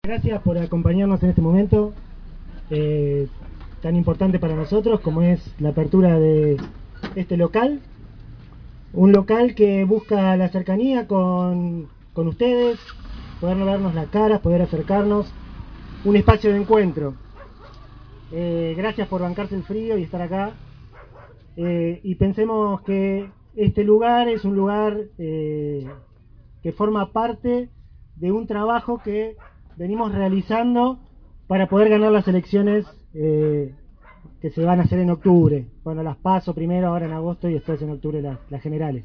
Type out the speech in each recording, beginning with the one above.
Gracias por acompañarnos en este momento tan importante para nosotros como es la apertura de este local. Un local que busca la cercanía con ustedes, poder vernos las caras, poder acercarnos, un espacio de encuentro. Gracias por bancarse el frío y estar acá. Y pensemos que este lugar es un lugar que forma parte de un trabajo que venimos realizando para poder ganar las elecciones que se van a hacer en octubre. Bueno, las PASO primero, ahora en agosto y después en octubre las generales.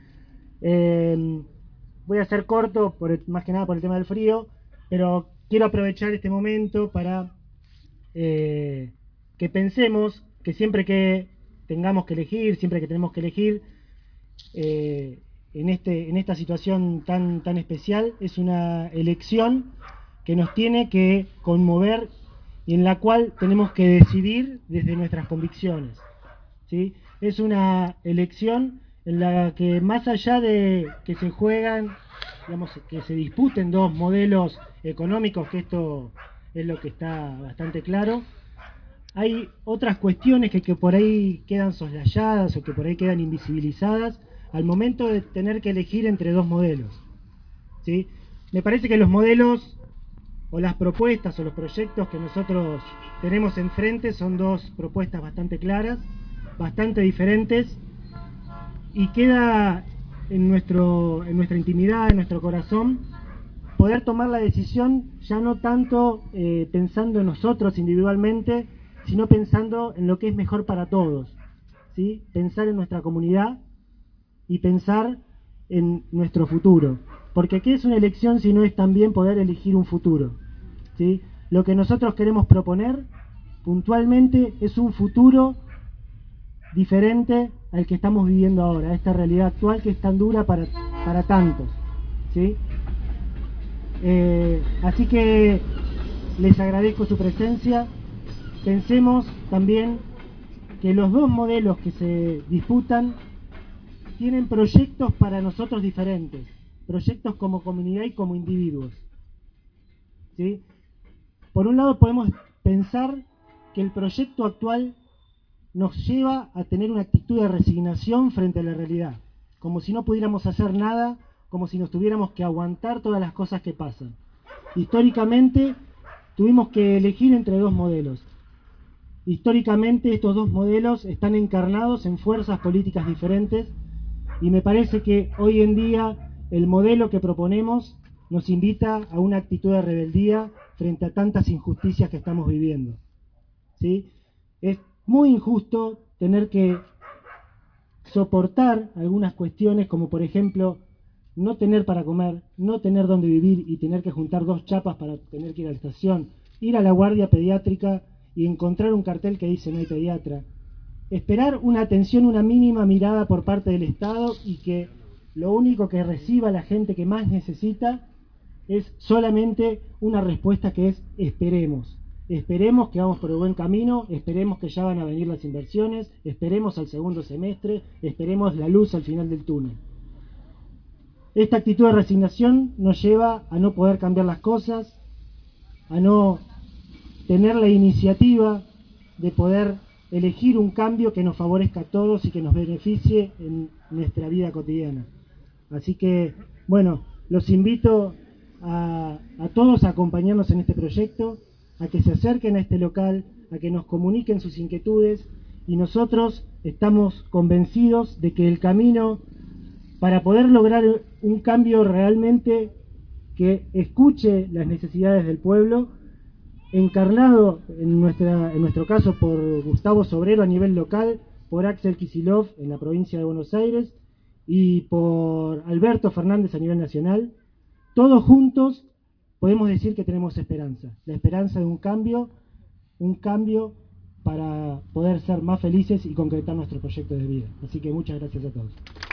Voy a ser corto, más que nada por el tema del frío, pero quiero aprovechar este momento para que pensemos que siempre que tengamos que elegir, siempre que tenemos que elegir, en esta situación tan especial, es una elección que nos tiene que conmover y en la cual tenemos que decidir desde nuestras convicciones, ¿sí? Es una elección en la que, más allá de que se juegan, digamos, que se disputen dos modelos económicos, que esto es lo que está bastante claro, hay otras cuestiones que por ahí quedan soslayadas o que por ahí quedan invisibilizadas al momento de tener que elegir entre dos modelos, ¿sí? Me parece que los modelos o las propuestas o los proyectos que nosotros tenemos enfrente son dos propuestas bastante claras, bastante diferentes, y queda en nuestra intimidad, en nuestro corazón, poder tomar la decisión ya no tanto pensando en nosotros individualmente, sino pensando en lo que es mejor para todos, ¿sí? Pensar en nuestra comunidad y pensar en nuestro futuro. Porque ¿qué es una elección si no es también poder elegir un futuro? ¿Sí? Lo que nosotros queremos proponer puntualmente es un futuro diferente al que estamos viviendo ahora, a esta realidad actual que es tan dura para tantos, ¿sí? Así que les agradezco su presencia. Pensemos también que los dos modelos que se disputan tienen proyectos para nosotros diferentes, proyectos como comunidad y como individuos, ¿sí? Por un lado podemos pensar que el proyecto actual nos lleva a tener una actitud de resignación frente a la realidad, como si no pudiéramos hacer nada, como si nos tuviéramos que aguantar todas las cosas que pasan. Históricamente tuvimos que elegir entre dos modelos. Históricamente estos dos modelos están encarnados en fuerzas políticas diferentes y me parece que hoy en día el modelo que proponemos nos invita a una actitud de rebeldía frente a tantas injusticias que estamos viviendo, ¿sí? Es muy injusto tener que soportar algunas cuestiones como por ejemplo no tener para comer, no tener dónde vivir y tener que juntar dos chapas para tener que ir a la estación, ir a la guardia pediátrica y encontrar un cartel que dice no hay pediatra, esperar una atención, una mínima mirada por parte del Estado y que lo único que reciba la gente que más necesita es solamente una respuesta que es esperemos. Esperemos que vamos por el buen camino, esperemos que ya van a venir las inversiones, esperemos al segundo semestre, esperemos la luz al final del túnel. Esta actitud de resignación nos lleva a no poder cambiar las cosas, a no tener la iniciativa de poder elegir un cambio que nos favorezca a todos y que nos beneficie en nuestra vida cotidiana. Así que, bueno, los invito a todos a acompañarnos en este proyecto, a que se acerquen a este local, a que nos comuniquen sus inquietudes, y nosotros estamos convencidos de que el camino para poder lograr un cambio realmente que escuche las necesidades del pueblo, encarnado en nuestro caso por Gustavo Sobrero a nivel local, por Axel Kicillof en la provincia de Buenos Aires y por Alberto Fernández a nivel nacional, todos juntos podemos decir que tenemos esperanza, la esperanza de un cambio para poder ser más felices y concretar nuestro proyecto de vida. Así que muchas gracias a todos.